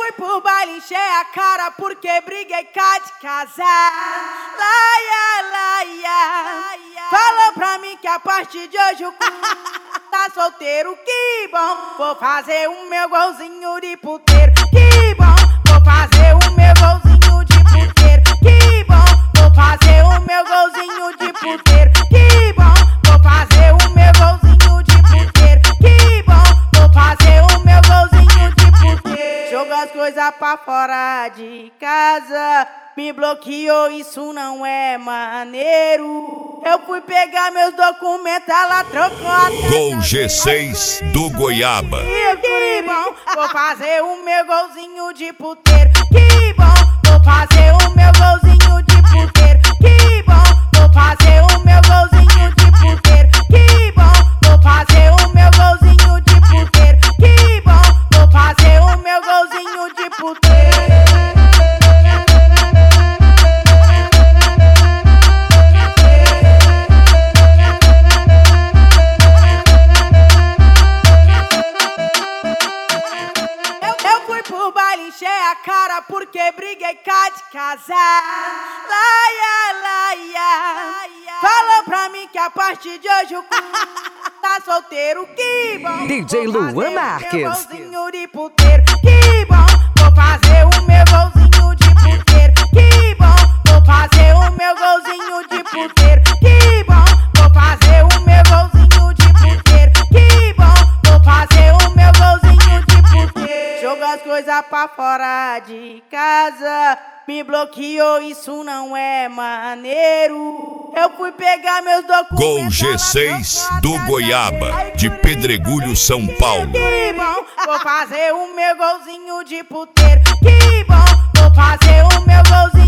fui pro baile, encher a cara porque briguei cá de casar. Laia, laia, falou pra mim que a partir de hoje o tá solteiro, que bom. Vou fazer o meu golzinho de puteiro, que bom. Vou fazer o meu golzinho de puteiro, que bom. Vou fazer o meu golzinho de puteiro, que bom. Vou fazer o meu golzinho de puteiro, que bom. Vou fazer o meu golzinho de puteiro. Joga as coisas pra fora de casa, me bloqueou, isso não é maneiro. Eu fui pegar meus documentos, ela trocou a Gol G6 do Goiaba. Que bom, vou fazer o meu golzinho de puteiro, que bom. Vou fazer o meu golzinho de puteiro, que bom. Vou fazer o meu golzinho de puteiro, que bom. Vou fazer o meu golzinho de puteiro, que bom. Vou fazer o meu golzinho de puteiro. Eu fui pro baile, encher a cara porque briguei cá de casar. Laia, laia, falou pra mim que a partir de hoje o tá solteiro, que bom. DJ Luan Marques. Meu golzinho de puteiro, que bom. Vou fazer o meu golzinho de puteiro, que bom. Vou fazer o meu golzinho de puteiro, que bom. Vou fazer o meu golzinho de puteiro, que bom. Vou fazer o meu golzinho de puteiro. Joga as coisas pra fora de casa, me bloqueou, isso não é maneiro. Eu fui pegar meus documentos. Gol G6 do Goiaba, de Pedregulho, São Paulo. Que bom, vou fazer o meu golzinho de puteiro, que bom. Vou fazer o meu golzinho